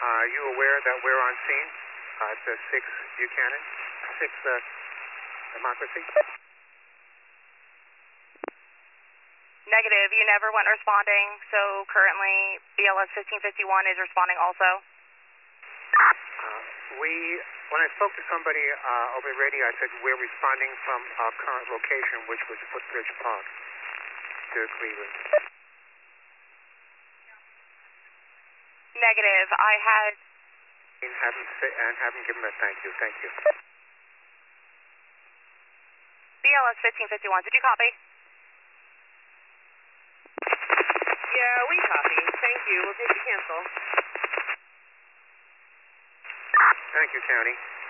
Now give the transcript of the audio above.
Are you aware that we're on scene at 6 Buchanan, 6 Democracy? Negative. You never went responding, so currently BLS 1551 is responding also. When I spoke to somebody over the radio, I said we're responding from our current location, which was Footbridge Park to Cleveland. Negative. I had... Haven't given a thank you. Thank you. BLS 1551, did you copy? Yeah, we copy. Thank you. We'll take the cancel. Thank you, County.